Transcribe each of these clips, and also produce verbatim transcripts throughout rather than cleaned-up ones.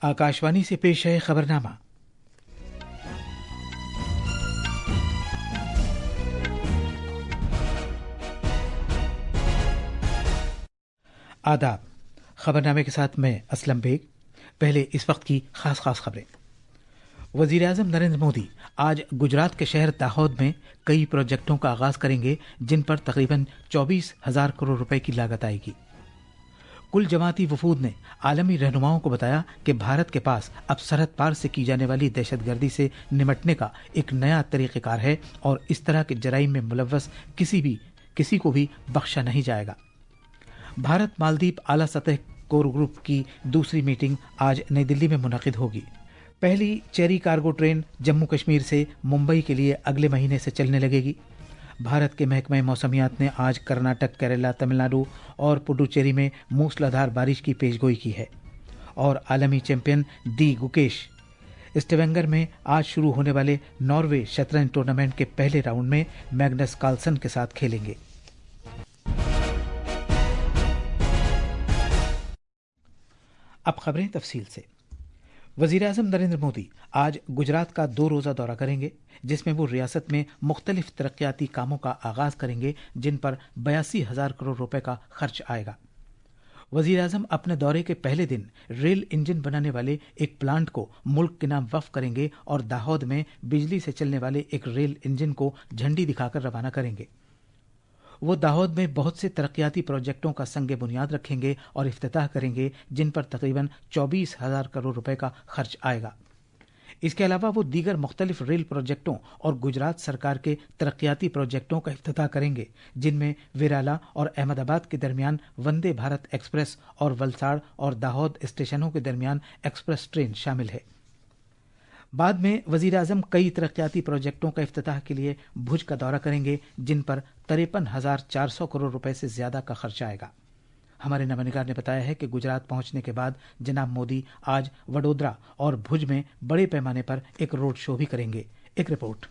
आकाशवाणी से पेश है खबरनामा। आदाब। खबरनामे के साथ मैं असलम बेग। पहले इस वक्त की खास खास खबरें। वजीर आजम नरेंद्र मोदी आज गुजरात के शहर दाहोद में कई प्रोजेक्टों का आगाज करेंगे, जिन पर तकरीबन चौबीस हजार करोड़ रुपए की लागत आएगी। कुल जमाती वफूद ने आलमी रहनुमाओं को बताया कि भारत के पास अब सरहद पार से की जाने वाली दहशतगर्दी से निमटने का एक नया तरीक़ेकार है और इस तरह के जराइम में मुलव्वस किसी भी किसी को भी बख्शा नहीं जाएगा। भारत मालदीव आला सतह कोर ग्रुप की दूसरी मीटिंग आज नई दिल्ली में मुनक़िद होगी। पहली cherry cargo train Jammu Kashmir से मुंबई के लिए अगले महीने से चलने लगेगी। भारत के महकमे मौसमियात ने आज कर्नाटक, केरला, तमिलनाडु और पुडुचेरी में मूसलाधार बारिश की पेशगोई की है। और आलमी चैंपियन डी गुकेश स्टेवेंगर में आज शुरू होने वाले नॉर्वे शतरंज टूर्नामेंट के पहले राउंड में मैग्नस कार्लसन के साथ खेलेंगे। अब खबरें तफसील से। वजीर आजम नरेंद्र मोदी आज गुजरात का दो रोज़ा दौरा करेंगे, जिसमें वो रियासत में मुख्तलिफ तरक्याती कामों का आगाज करेंगे, जिन पर बयासी हजार करोड़ रुपए का खर्च आएगा। वजीर आजम अपने दौरे के पहले दिन रेल इंजन बनाने वाले एक प्लांट को मुल्क के नाम वक्फ करेंगे और दाहोद में बिजली से चलने वाले एक रेल इंजन को झंडी दिखाकर रवाना करेंगे। वो दाहोद में बहुत से तरक्याती प्रोजेक्टों का संगे बुनियाद रखेंगे और इफ्तिताह करेंगे, जिन पर तकरीबन चौबीस हजार करोड़ रुपए का खर्च आएगा। इसके अलावा वो दीगर मुख्तलिफ रेल प्रोजेक्टों और गुजरात सरकार के तरक्याती प्रोजेक्टों का इफ्तिताह करेंगे, जिनमें विराला और अहमदाबाद के दरमियान वंदे भारत एक्सप्रेस और वलसाड़ और दाहोद स्टेशनों के दरमियान एक्सप्रेस ट्रेन शामिल है। बाद में वजीर आजम कई तरक्याती प्रोजेक्टों का इफ्तिताह के लिए भुज का दौरा करेंगे, जिन पर तिरपन हजार चार सौ करोड़ रुपए से ज्यादा का खर्च आएगा। हमारे नवानिगार ने बताया है कि गुजरात पहुंचने के बाद जनाब मोदी आज वडोदरा और भुज में बड़े पैमाने पर एक रोड शो भी करेंगे। एक रिपोर्ट।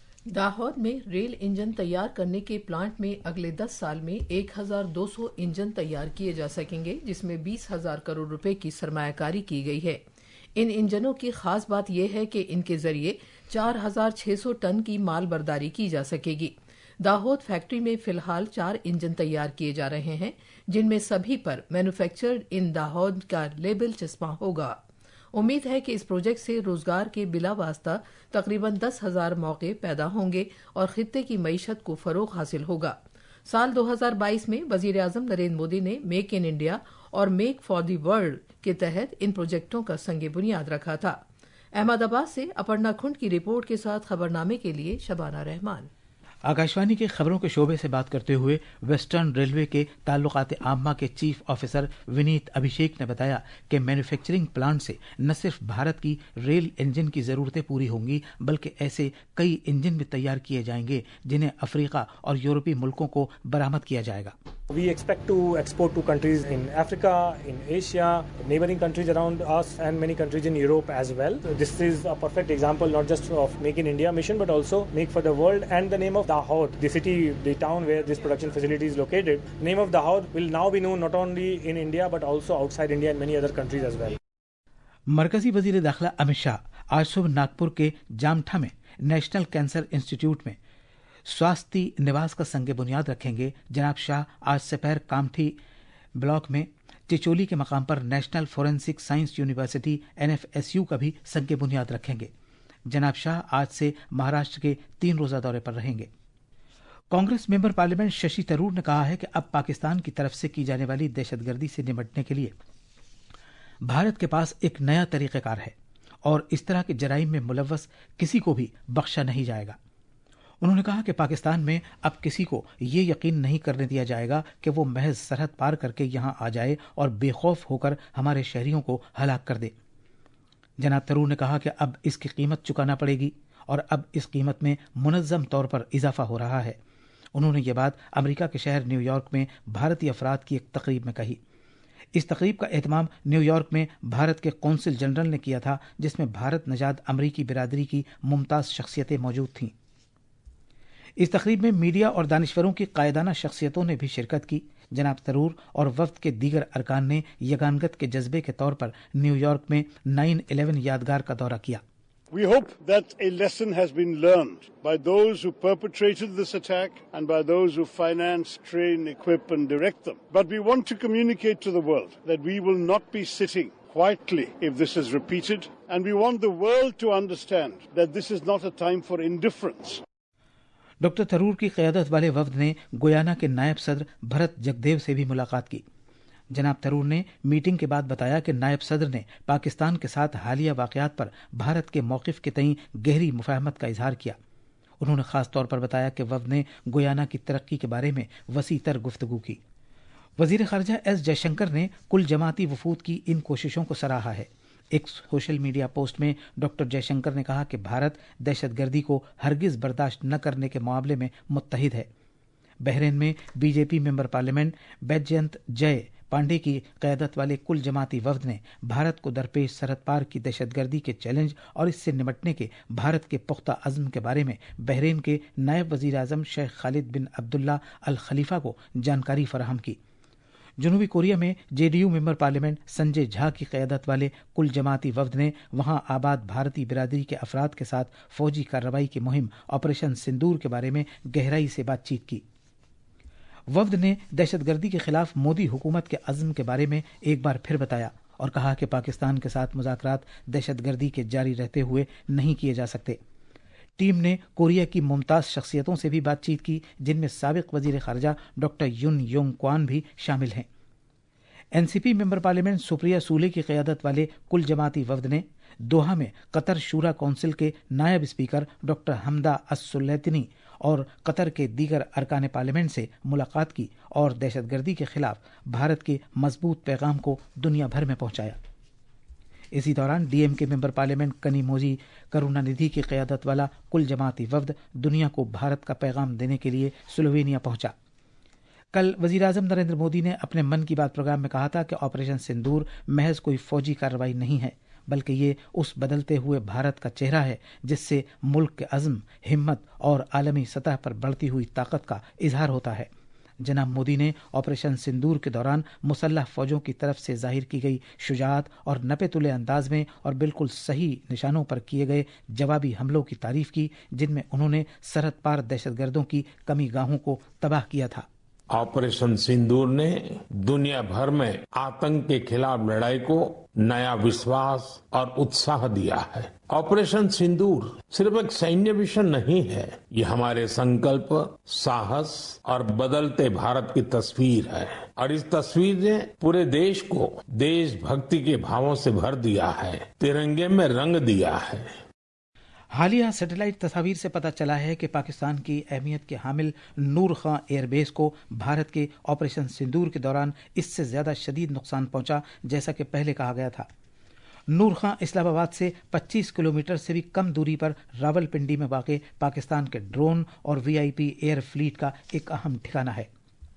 दाहोद में रेल इंजन तैयार करने के प्लांट में अगले दस साल में एक हजार दो सौ इंजन तैयार किए जा सकेंगे, जिसमें बीस हजार करोड़ रुपए की सरमायाकारी की गई है। इन इंजनों की खास बात यह है कि इनके जरिए चार हजार छह सौ टन की माल बर्दारी की जा सकेगी। दाहोद फैक्ट्री में फिलहाल चार इंजन तैयार किए जा रहे हैं, जिनमें सभी पर मैन्युफैक्चर्ड इन दाहोद का लेबल चस्पा होगा। उम्मीद है कि इस प्रोजेक्ट से रोजगार के बिला वास्ता तकरीबन दस हजार मौके पैदा होंगे और खित्ते की मईशत को फरोग हासिल होगा। साल दो हजार बाईस में वजीर आजम नरेंद्र मोदी ने मेक इन इंडिया और मेक फॉर दी वर्ल्ड के तहत इन प्रोजेक्टों का संगे बुनियाद रखा था। अहमदाबाद से अपर्णा खुंड की रिपोर्ट के साथ खबरनामे के लिए शबाना रहमान। आकाशवाणी के खबरों के शोबे से बात करते हुए वेस्टर्न रेलवे के ताल्लुकात आम्मा के चीफ ऑफिसर विनीत अभिषेक ने बताया कि मैन्युफैक्चरिंग प्लांट से न सिर्फ भारत की रेल इंजन की जरूरतें पूरी होंगी, बल्कि ऐसे कई इंजन भी तैयार किए जाएंगे जिन्हें अफ्रीका और यूरोपीय मुल्कों को बरामद किया जाएगा। We expect to export to countries in Africa, in Asia, neighboring countries around us, and many countries in Europe as well. So this is a perfect example not just of Make in India mission, but also Make for the World. And the name of Dahod, the city, the town where this production facility is located, name of Dahod will now be known not only in India but also outside India and many other countries as well. मरकजी वजीर दाखिला अमित शाह आज सुबह नागपुर के जामठा में national cancer institute में स्वास्थ्य निवास का संगे बुनियाद रखेंगे। जनाब शाह आज दोपहर कामठी ब्लॉक में चिचोली के मकाम पर national forensic science university N F S U का भी संगे बुनियाद रखेंगे। जनाब शाह आज से महाराष्ट्र के तीन रोजा दौरे पर रहेंगे। कांग्रेस मेंबर पार्लियामेंट शशि थरूर ने कहा है कि अब पाकिस्तान की तरफ से की जाने वाली दहशतगर्दी से निपटने के लिए भारत के पास एक नया तरीक़ेकार है और इस तरह के जराइम में मुलव्वस किसी को भी बख्शा नहीं जाएगा। उन्होंने कहा कि पाकिस्तान में अब किसी को ये यकीन नहीं करने दिया जाएगा कि वो महज सरहद पार करके यहाँ आ जाए और बेखौफ होकर हमारे शहरियों को हलाक कर दे। जनाब थरूर ने कहा कि अब इसकी कीमत चुकाना पड़ेगी और अब इस कीमत में मुनज़्ज़म तौर पर इजाफा हो रहा है। उन्होंने ये बात अमेरिका के शहर न्यूयॉर्क में भारतीय अफराद की एक तकरीब में कही। इस तकरीब का एहतमाम न्यूयॉर्क में भारत के कौंसिल जनरल ने किया था, जिसमें भारत नजाद अमरीकी बिरादरी की मुमताज़ शख्सियतें मौजूद थीं। इस तकरीब में मीडिया और दानिश्वरों की कायदाना शख्सियतों ने भी शिरकत की, जनाब तरूर और वफ्द के दीगर अरकान ने यगानगत के जज्बे के तौर पर न्यूयॉर्क में नाइन इलेवन यादगार का दौरा किया। We hope that a lesson has been learned by those who perpetrated this attack and by those who finance, train, equip and direct them. But we want to communicate to the world that we will not be sitting quietly if this is repeated, and we want the world to understand that this is not a time for indifference. Doctor Tharoor की क़यादत वाले वफ्द ने Guyana के नायब सदर भरत जगदेव से भी मुलाकात की। जनाब तरूर ने मीटिंग के बाद बताया कि नायब सदर ने पाकिस्तान के साथ हालिया वाक़यात पर भारत के मौक़िफ़ के तईं गहरी मुफ़ाहमत का इजहार किया। उन्होंने ख़ास तौर पर बताया कि वफ्द ने गुयाना की तरक्की के बारे में वसी तर गुफ्तगू की। वज़ीर ख़ारजा एस जयशंकर ने कुल जमाती वफूद की इन कोशिशों को सराहा है। एक सोशल मीडिया पोस्ट में डॉक्टर जयशंकर ने कहा कि भारत दहशतगर्दी को हरगिज़ बर्दाश्त न करने के मामले में मुत्तहिद है। बहरीन में बीजेपी मेंबर पार्लियामेंट बैजयंत जय पांडे की क़यादत वाले कुल जमाती वफ्द ने भारत को दरपेश सरहद पार की दहशतगर्दी के चैलेंज और इससे निपटने के भारत के पुख्ता अज़्म के बारे में बहरीन के नायब वज़ीर आज़म शेख खालिद बिन अब्दुल्ला अल खलीफा को जानकारी फराहम की। जनूबी कोरिया में JDU member parliament Sanjay Jha की क़यादत वाले कुल जमाती वफ्द ने वहां आबाद भारतीय बिरादरी के अफराद के साथ फौजी कार्रवाई की मुहिम ऑपरेशन सिंदूर के बारे में गहराई से बातचीत की। वफ्द ने दहशतगर्दी के खिलाफ मोदी हुकूमत के अज़्म के बारे में एक बार फिर बताया और कहा कि पाकिस्तान के साथ मुज़ाकरात दहशतगर्दी के जारी रहते हुए नहीं किए जा सकते। टीम ने कोरिया की मुमताज़ शख्सियतों से भी बातचीत की, जिनमें साबिक़ वज़ीर ख़ारजा डॉक्टर युन योंग क्वान भी शामिल हैं। NCP member parliament Supriya Sule की क़यादत वाले कुल जमाती वफ्द ने दोहा में कतर शूरा कौंसिल के नायब स्पीकर डॉक्टर हमदा अस-सुलैतनी और कतर के दीगर अरकान पार्लियामेंट से मुलाकात की और दहशतगर्दी के खिलाफ भारत के मजबूत पैगाम को दुनिया भर में पहुंचाया। इसी दौरान डीएम के मेंबर पार्लियामेंट कनिमोजी करुणानिधि की क़यादत वाला कुल जमाती वफ्द दुनिया को भारत का पैगाम देने के लिए स्लोवेनिया पहुंचा। कल वज़ीर आज़म नरेंद्र मोदी ने अपने मन की बात प्रोग्राम में कहा था कि ऑपरेशन सिंदूर महज कोई फौजी कार्रवाई नहीं है, बल्कि ये उस बदलते हुए भारत का चेहरा है जिससे मुल्क के अज़्म, हिम्मत और आलमी सतह पर बढ़ती हुई ताकत का इजहार होता है। जनाब मोदी ने ऑपरेशन सिंदूर के दौरान मुसल्लह फौजों की तरफ से जाहिर की गई शुजाअत और नपे तुले अंदाज में और बिल्कुल सही निशानों पर किए गए जवाबी हमलों की तारीफ की, जिनमें उन्होंने सरहद पार दहशतगर्दों की कमी गाहों को तबाह किया था। ऑपरेशन सिंदूर ने दुनिया भर में आतंक के खिलाफ लड़ाई को नया विश्वास और उत्साह दिया है। ऑपरेशन सिंदूर सिर्फ एक सैन्य मिशन नहीं है, ये हमारे संकल्प, साहस और बदलते भारत की तस्वीर है और इस तस्वीर ने पूरे देश को देशभक्ति के भावों से भर दिया है, तिरंगे में रंग दिया है। हालिया सैटेलाइट तस्वीर से पता चला है कि पाकिस्तान की अहमियत के हामिल नूर खां एयरबेस को भारत के ऑपरेशन सिंदूर के दौरान इससे ज्यादा शदीद नुकसान पहुंचा जैसा कि पहले कहा गया था। नूर खां इस्लामाबाद से पच्चीस किलोमीटर से भी कम दूरी पर रावलपिंडी में वाक़ पाकिस्तान के ड्रोन और वीआईपी एयर फ्लीट का एक अहम ठिकाना है।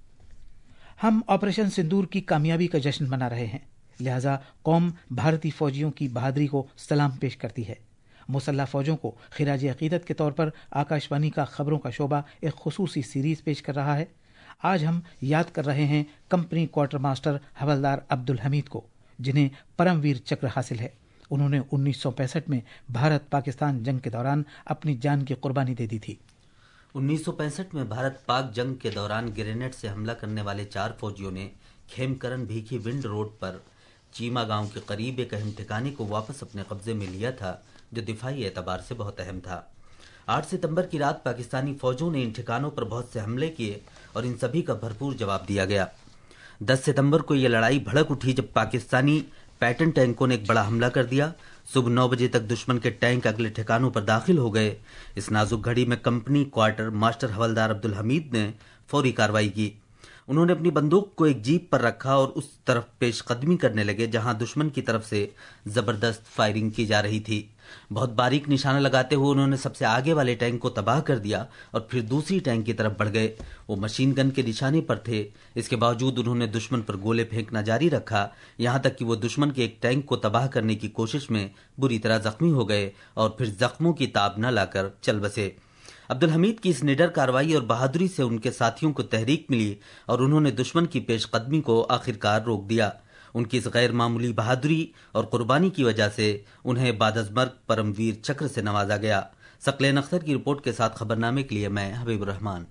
हम ऑपरेशन सिंदूर की कामयाबी का जश्न मना रहे हैं, लिहाजा कौम भारतीय फौजियों की बहादुरी को सलाम पेश करती है। मुसल्लह फौजों को खिराज अकीदत के तौर पर आकाशवाणी का खबरों का शोबा एक खुसूसी सीरीज पेश कर रहा है। आज हम याद कर रहे हैं company quartermaster Havildar Abdul Hamid को, जिन्हें परमवीर चक्र हासिल है। उन्होंने उन्नीस सौ पैंसठ में भारत पाकिस्तान जंग के दौरान अपनी जान की कुर्बानी दे दी थी। उन्नीस सौ पैंसठ में भारत पाक जंग के दौरान ग्रेनेड से हमला करने वाले चार फौजियों ने खेमकरन भीखी विंड रोड पर चीमा गांव के करीब एक अहम ठिकाने को वापस अपने कब्जे में लिया था, जो दिफाई एतबार से बहुत अहम था। आठ सितंबर की रात पाकिस्तानी फौजों ने इन ठिकानों पर बहुत से हमले किए और इन सभी का भरपूर जवाब दिया गया। दस सितंबर को यह लड़ाई भड़क उठी जब पाकिस्तानी पैटर्न टैंकों ने एक बड़ा हमला कर दिया। सुबह नौ बजे तक दुश्मन के टैंक अगले ठिकानों पर दाखिल हो गए। इस नाजुक घड़ी में company quartermaster Havildar Abdul Hamid ने फौरी कार्रवाई की। उन्होंने अपनी बंदूक को एक जीप पर रखा और उस तरफ पेशकदमी करने लगे जहां दुश्मन की तरफ से जबरदस्त फायरिंग की जा रही थी। बहुत बारीक निशाना लगाते हुए उन्होंने सबसे आगे वाले टैंक को तबाह कर दिया और फिर दूसरी टैंक की तरफ बढ़ गए। वो मशीन गन के निशाने पर थे। इसके बावजूद उन्होंने दुश्मन पर गोले फेंकना जारी रखा, यहां तक कि वो दुश्मन के एक टैंक को तबाह करने की कोशिश में बुरी तरह जख्मी हो गए और फिर जख्मों की ताब न लाकर चल बसे। عبدالحمید کی اس نڈر کارروائی اور بہادری سے ان کے ساتھیوں کو تحریک ملی اور انہوں نے دشمن کی پیش قدمی کو آخرکار روک دیا۔ ان کی اس غیر معمولی بہادری اور قربانی کی وجہ سے انہیں بعد از مرگ پرم ویر چکر سے نوازا گیا۔ ثقلین اختر کی رپورٹ کے ساتھ خبرنامے کے لیے میں حبیب الرحمان۔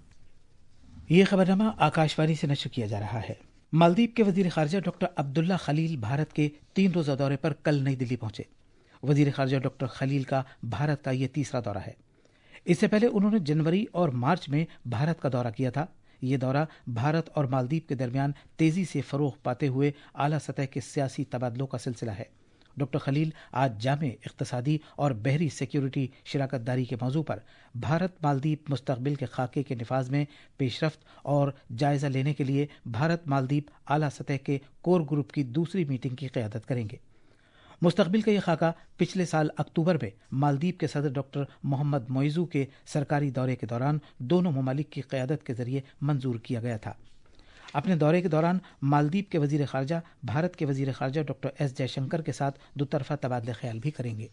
یہ خبرنامہ آکاشوانی سے نشر کیا جا رہا ہے۔ مالدیپ کے وزیر خارجہ ڈاکٹر عبداللہ خلیل بھارت کے تین روزہ دورے پر کل نئی دلی پہنچے۔ وزیر خارجہ ڈاکٹر خلیل کا بھارت کا یہ تیسرا دورہ ہے۔ اس سے پہلے انہوں نے جنوری اور مارچ میں بھارت کا دورہ کیا تھا۔ یہ دورہ بھارت اور مالدیپ کے درمیان تیزی سے فروغ پاتے ہوئے اعلیٰ سطح کے سیاسی تبادلوں کا سلسلہ ہے۔ ڈاکٹر خلیل آج جامع اقتصادی اور بحری سیکیورٹی شراکت داری کے موضوع پر بھارت مالدیپ مستقبل کے خاکے کے نفاذ میں پیش رفت اور جائزہ لینے کے لیے بھارت مالدیپ اعلیٰ سطح کے کور گروپ کی دوسری میٹنگ کی قیادت کریں گے۔ مستقبل کا یہ خاکہ پچھلے سال اکتوبر میں مالدیپ کے صدر ڈاکٹر محمد موئزو کے سرکاری دورے کے دوران دونوں ممالک کی قیادت کے ذریعے منظور کیا گیا تھا۔ اپنے دورے کے دوران مالدیپ کے وزیر خارجہ بھارت کے وزیر خارجہ ڈاکٹر ایس جے شنکر کے ساتھ دو طرفہ تبادلہ خیال بھی کریں گے۔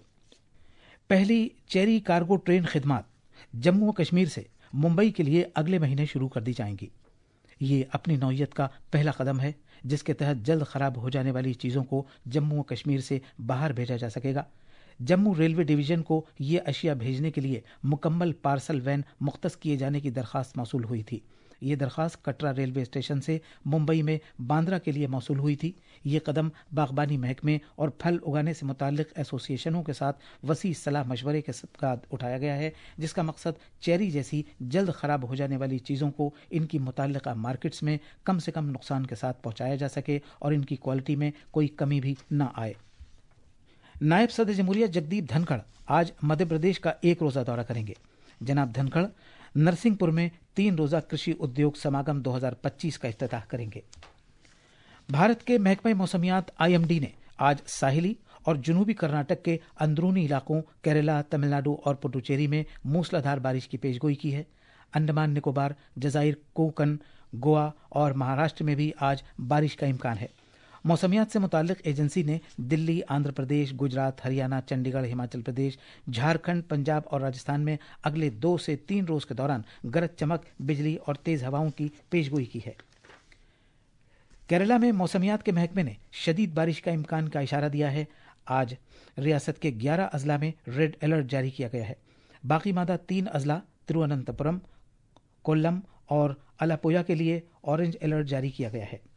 پہلی چیری کارگو ٹرین خدمات جموں و کشمیر سے ممبئی کے لیے اگلے مہینے شروع کر دی جائیں گی۔ یہ اپنی نوعیت کا پہلا قدم ہے جس کے تحت جلد خراب ہو جانے والی چیزوں کو جموں و کشمیر سے باہر بھیجا جا سکے گا۔ جموں ریلوے ڈویژن کو یہ اشیاء بھیجنے کے لیے مکمل پارسل وین مختص کیے جانے کی درخواست موصول ہوئی تھی۔ یہ درخواست کٹرا ریلوے اسٹیشن سے ممبئی میں باندرا کے لیے موصول ہوئی تھی۔ یہ قدم باغبانی محکمے اور پھل اگانے سے متعلق ایسوسی ایشنوں کے ساتھ وسیع صلاح مشورے کے ساتھ اٹھایا گیا ہے، جس کا مقصد چیری جیسی جلد خراب ہو جانے والی چیزوں کو ان کی متعلقہ مارکیٹس میں کم سے کم نقصان کے ساتھ پہنچایا جا سکے اور ان کی کوالٹی میں کوئی کمی بھی نہ آئے۔ نائب صدر جمہوریہ جگدیپ دھنکھڑ آج مدھیہ پردیش کا ایک روزہ دورہ کریں گے۔ جناب دھنکھڑ نرسنگ پور میں تین روزہ کرشی ادیوگ سماگم دو ہزار پچیس کا افتتاح کریں گے۔ بھارت کے محکمہ موسمیات آئی ایم ڈی نے آج ساحلی اور جنوبی کرناٹک کے اندرونی علاقوں کیرلا، تمل ناڈو اور پڈوچیری میں موسلا دھار بارش کی پیشگوئی کی ہے۔ انڈمان نکوبار، جزائر، کوکن، گوا اور مہاراشٹر میں بھی آج بارش کا امکان ہے۔ موسمیات سے متعلق ایجنسی نے دلی، آندھرا پردیش، گجرات، ہریانہ، چنڈی گڑھ، ہماچل پردیش، جھارکھنڈ، پنجاب اور راجستھان میں اگلے دو سے تین روز کے دوران گرج چمک، بجلی اور تیز ہواؤں کی پیشگوئی کی ہے۔ کیرلا میں موسمیات کے محکمے نے شدید بارش کا امکان کا اشارہ دیا ہے۔ آج ریاست کے گیارہ اضلاع میں ریڈ الرٹ جاری کیا گیا ہے۔ باقی ماندہ تین اضلاع ترووننتپورم، کولم اور الاپویا کے لیے اورنج الرٹ جاری کیا گیا ہے۔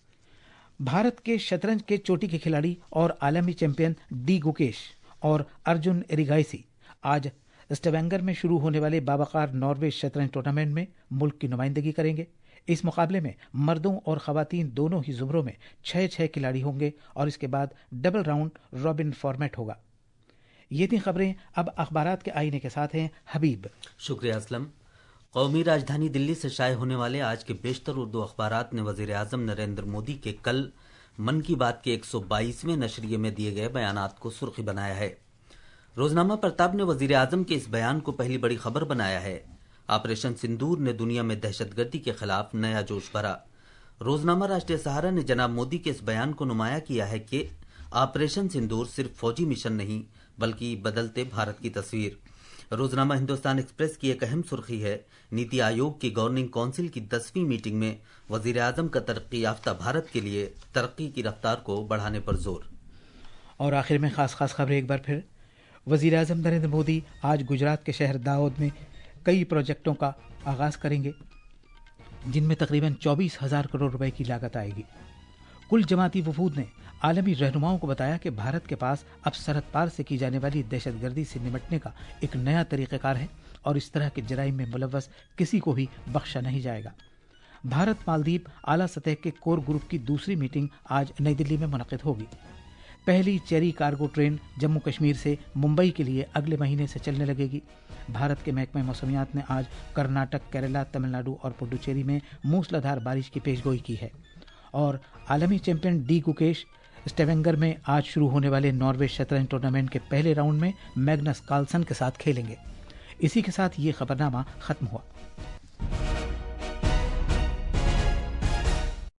بھارت کے شطرنج کے چوٹی کے کھلاڑی اور عالمی چیمپئن ڈی گوکیش اور ارجن ایریگائسی آج اسٹیونگر میں شروع ہونے والے باوقار ناروے شطرنج ٹورنامنٹ میں ملک کی نمائندگی کریں گے۔ اس مقابلے میں مردوں اور خواتین دونوں ہی زمروں میں چھ چھ کھلاڑی ہوں گے اور اس کے بعد ڈبل راؤنڈ رابن فارمیٹ ہوگا۔ یہ تین خبریں اب اخبارات کے آئینے کے ساتھ ہیں۔ حبیب، شکریہ اسلم۔ قومی راجدھانی دلی سے شائع ہونے والے آج کے بیشتر اردو اخبارات نے وزیر اعظم نریندر مودی کے کل من کی بات کے ایک سو بائیسویں نشریے میں دیے گئے بیانات کو سرخی بنایا ہے۔ روزنامہ پرتاب نے وزیر اعظم کے اس بیان کو پہلی بڑی خبر بنایا ہے۔ آپریشن سندور نے دنیا میں دہشت گردی کے خلاف نیا جوش بھرا۔ روزنامہ راشٹریہ سہارا نے جناب مودی کے اس بیان کو نمایاں کیا ہے کہ آپریشن سندور صرف فوجی مشن نہیں بلکہ بدلتے بھارت کی تصویر۔ روزنامہ ہندوستان ایکسپریس کی ایک اہم سرخی ہے، نیتی آیوگ کی گورننگ کونسل کی دسویں میٹنگ میں وزیر اعظم کا ترقی یافتہ بھارت کے لیے ترقی کی رفتار کو بڑھانے پر زور۔ اور آخر میں خاص خاص خبریں ایک بار پھر۔ وزیر اعظم نریندر مودی آج گجرات کے شہر داؤد میں کئی پروجیکٹوں کا آغاز کریں گے جن میں تقریباً چوبیس ہزار کروڑ روپے کی لاگت آئے گی۔ کل جماعتی وفود نے عالمی رہنماؤں کو بتایا کہ بھارت کے پاس اب سرحد پار سے کی جانے والی دہشت گردی سے نمٹنے کا ایک نیا طریقہ کار ہے اور اس طرح کے جرائم میں ملوث کسی کو بھی بخشا نہیں جائے گا۔ بھارت مالدیپ اعلیٰ سطح کے کور گروپ کی دوسری میٹنگ آج نئی دلی میں منعقد ہوگی۔ پہلی cherry cargo train Jammu Kashmir سے ممبئی کے لیے اگلے مہینے سے چلنے لگے گی۔ بھارت کے محکمہ موسمیات نے آج کرناٹک، کیرلا، تمل ناڈو اور پڈوچیری میں موسلا دھار بارش کی پیشگوئی کی ہے۔ اور عالمی چیمپئن ڈی گوکیش اسٹیونگر میں آج شروع ہونے والے ناروے شطرنج ٹورنامنٹ کے پہلے راؤنڈ میں میگنس کارلسن کے ساتھ کھیلیں گے۔ اسی کے ساتھ یہ خبرنامہ ختم ہوا۔